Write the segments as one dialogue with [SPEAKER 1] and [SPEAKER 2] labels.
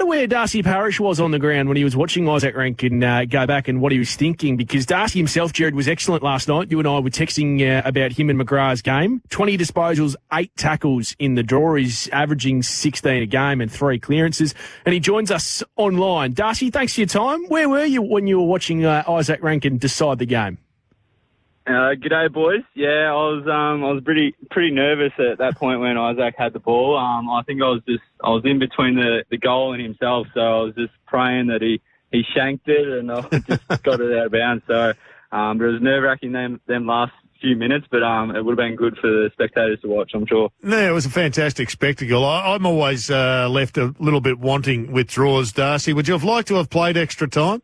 [SPEAKER 1] where Darcy Parish was on the ground when he was watching Isaac Rankine go back and what he was thinking, because Darcy himself, Jared, was excellent last night. You and I were texting about him and McGrath's game. 20 disposals, 8 tackles in the draw. He's averaging 16 a game and 3 clearances. And he joins us online. Darcy, thanks for your time. Where were you when you were watching Isaac Rankine decide the game?
[SPEAKER 2] G'day, boys. Yeah, I was pretty nervous at that point when Isaac had the ball. I think I was in between the goal and himself, so I was just praying that he shanked it and I just got it out of bounds. So it was nerve-wracking them last few minutes, but it would have been good for the spectators to watch, I'm sure.
[SPEAKER 3] No, it was a fantastic spectacle. I'm always left a little bit wanting with draws, Darcy. Would you have liked to have played extra time?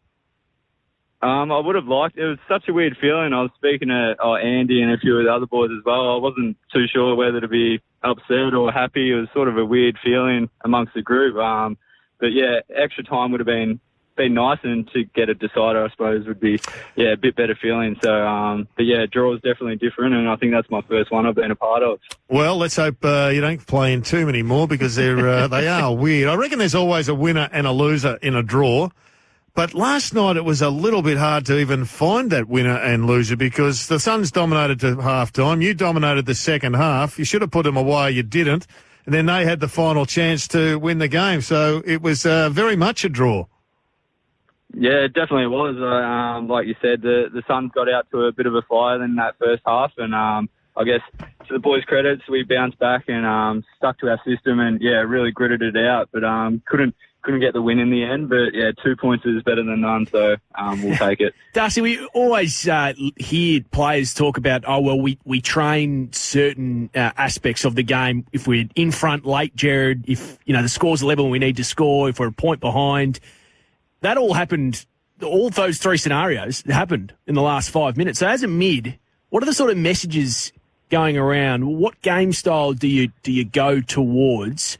[SPEAKER 2] I would have liked. It was such a weird feeling. I was speaking to Andy and a few of the other boys as well. I wasn't too sure whether to be upset or happy. It was sort of a weird feeling amongst the group. But yeah, extra time would have been nice, and to get a decider, I suppose, would be a bit better feeling. So, but yeah, draw is definitely different, and I think that's my first one I've been a part of.
[SPEAKER 3] Well, let's hope you don't play in too many more, because they are weird. I reckon there's always a winner and a loser in a draw. But last night it was a little bit hard to even find that winner and loser, because the Suns dominated to half-time. You dominated the second half. You should have put them away. You didn't. And then they had the final chance to win the game. So it was very much a draw.
[SPEAKER 2] Yeah, it definitely was. Like you said, the Suns got out to a bit of a flyer in that first half. And I guess to the boys' credits, we bounced back and stuck to our system and, really gritted it out. But couldn't get the win in the end, but 2 points is better than none, so we'll take it.
[SPEAKER 1] Darcy, we always hear players talk about, we train certain aspects of the game. If we're in front late, Jared, if the score's 11 we need to score, if we're a point behind. That all happened, all those 3 scenarios happened in the last 5 minutes. So as a mid, what are the sort of messages going around? What game style do you go towards?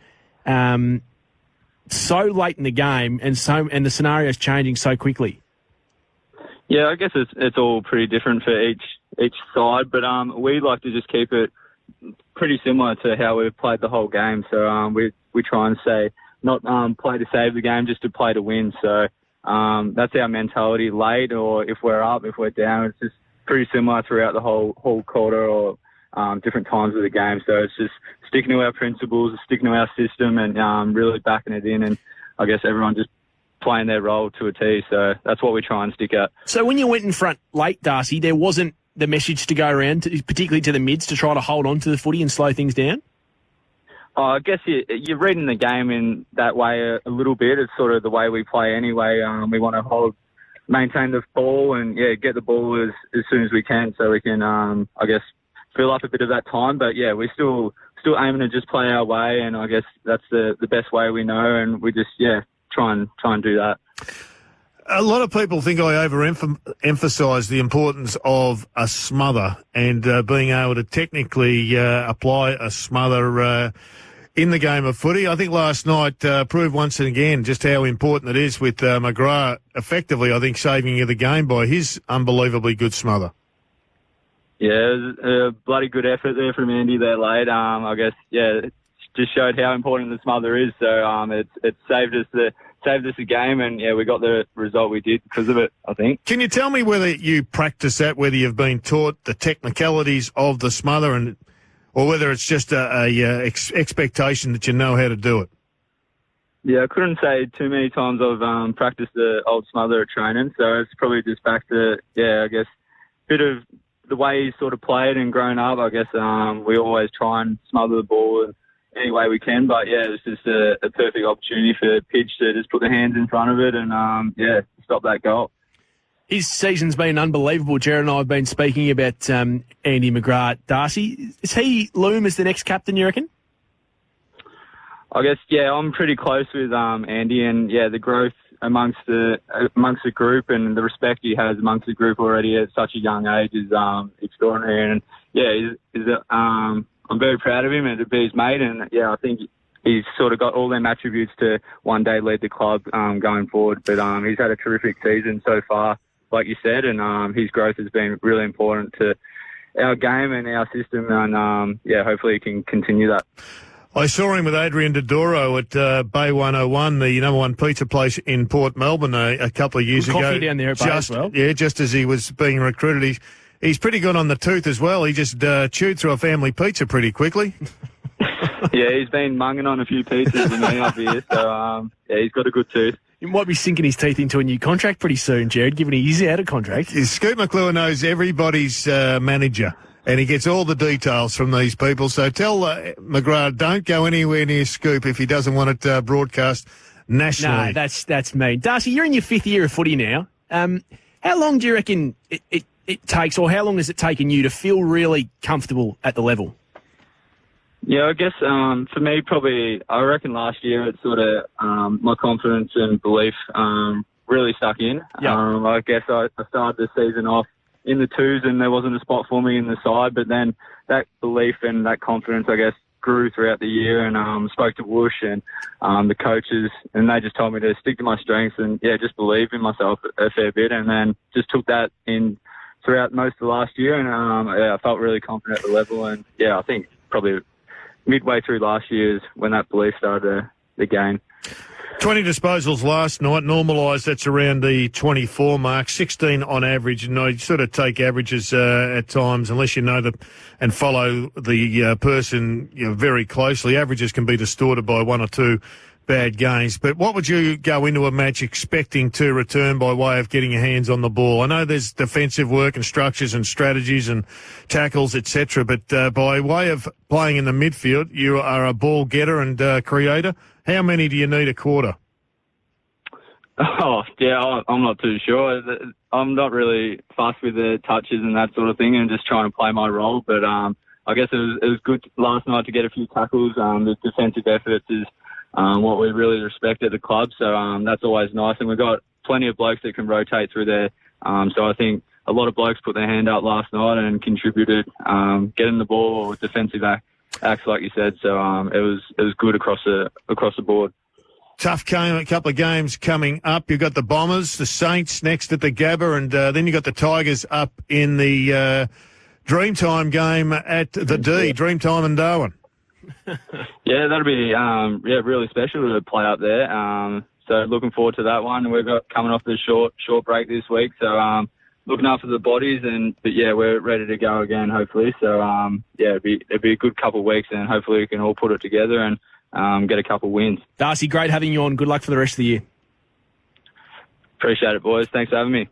[SPEAKER 1] So late in the game and the scenario's changing so quickly.
[SPEAKER 2] Yeah, I guess it's all pretty different for each side, but we like to just keep it pretty similar to how we've played the whole game. So we try and say not play to save the game, just to play to win. So that's our mentality late, or if we're up, if we're down, it's just pretty similar throughout the whole quarter or different times of the game. So it's just sticking to our principles, sticking to our system, and really backing it in. And I guess everyone just playing their role to a T. So that's what we try and stick at. So
[SPEAKER 1] when you went in front late, Darcy, there wasn't the message to go around, particularly to the mids, to try to hold on to the footy and slow things down?
[SPEAKER 2] I guess you're reading the game in that way a little bit. It's sort of the way we play anyway. We want to maintain the ball and get the ball as soon as we can, so we can I guess fill up a bit of that time. But we're still aiming to just play our way, and I guess that's the best way we know, and we just try and do that.
[SPEAKER 3] A lot of people think I overemphasise the importance of a smother and being able to technically apply a smother in the game of footy. I think last night proved once again just how important it is, with McGrath effectively, I think, saving the game by his unbelievably good smother.
[SPEAKER 2] Yeah, it was a bloody good effort there from Andy there late. I guess, it just showed how important the smother is. So it saved us a game, and we got the result we did because of it, I think.
[SPEAKER 3] Can you tell me whether you practice that, whether you've been taught the technicalities of the smother, or whether it's just a expectation that you know how to do it?
[SPEAKER 2] Yeah, I couldn't say too many times I've practiced the old smother at training, so it's probably just back to, I guess, a bit of the way he's sort of played and grown up. I guess we always try and smother the ball in any way we can, but it's just a perfect opportunity for Pidge to just put the hands in front of it and stop that goal.
[SPEAKER 1] His season's been unbelievable. Jared and I have been speaking about Andy McGrath. Darcy, is he loom as the next captain, you reckon?
[SPEAKER 2] I guess, I'm pretty close with Andy, and the growth amongst the group and the respect he has amongst the group already at such a young age is extraordinary. And I'm very proud of him and to be his mate. And I think he's sort of got all them attributes to one day lead the club going forward. But he's had a terrific season so far, like you said, and his growth has been really important to our game and our system. And hopefully he can continue that.
[SPEAKER 3] I saw him with Adrian Dodoro at Bay 101, the number one pizza place in Port Melbourne a couple of years
[SPEAKER 1] Good
[SPEAKER 3] ago.
[SPEAKER 1] coffee down there at Bay as well.
[SPEAKER 3] Yeah, just as he was being recruited. He's pretty good on the tooth as well. He just chewed through a family pizza pretty quickly.
[SPEAKER 2] Yeah, he's been munging on a few pizzas with me up here, so yeah, he's got a good tooth.
[SPEAKER 1] He might be sinking his teeth into a new contract pretty soon, Jared, given he's out of contract.
[SPEAKER 3] Scoot McClure knows everybody's manager, and he gets all the details from these people. So tell McGrath, don't go anywhere near Scoop if he doesn't want it broadcast nationally.
[SPEAKER 1] No, that's mean. Darcy, you're in your 5th year of footy now. How long do you reckon it takes, or how long has it taken you to feel really comfortable at the level?
[SPEAKER 2] Yeah, I guess for me, probably, I reckon last year it sort of, my confidence and belief really stuck in.
[SPEAKER 1] Yeah.
[SPEAKER 2] I guess I started the season off in the 2s and there wasn't a spot for me in the side, but then that belief and that confidence, I guess, grew throughout the year, and spoke to Woosh and the coaches, and they just told me to stick to my strengths and, yeah, just believe in myself a fair bit, and then just took that in throughout most of last year, and yeah, I felt really confident at the level, and, yeah, I think probably midway through last year is when that belief started to gain.
[SPEAKER 3] 20 disposals last night, normalised, that's around the 24 mark, 16 on average. And I sort of take averages at times, unless you know and follow the person very closely. Averages can be distorted by one or two bad games. But what would you go into a match expecting to return by way of getting your hands on the ball? I know there's defensive work and structures and strategies and tackles, etc. But by way of playing in the midfield, you are a ball getter and creator. How many do you need a quarter?
[SPEAKER 2] Oh, yeah, I'm not too sure. I'm not really fussed with the touches and that sort of thing, and just trying to play my role. But I guess it was good last night to get a few tackles. The defensive efforts is what we really respect at the club, so that's always nice. And we've got plenty of blokes that can rotate through there. So I think a lot of blokes put their hand up last night and contributed getting the ball or defensive acts, like you said. So it was good across the board.
[SPEAKER 3] Tough a couple of games coming up. You've got the Bombers, the Saints next at the Gabba, and then you've got the Tigers up in the Dreamtime game at the D, Dreamtime and Darwin.
[SPEAKER 2] Yeah, that'll be really special to play up there. So looking forward to that one. We've got coming off the short break this week, so looking after the bodies, but yeah, we're ready to go again, hopefully. So yeah, it'd be a good couple of weeks, and hopefully we can all put it together and get a couple of wins.
[SPEAKER 1] Darcy, great having you on. Good luck for the rest of the year.
[SPEAKER 2] Appreciate it, boys. Thanks for having me.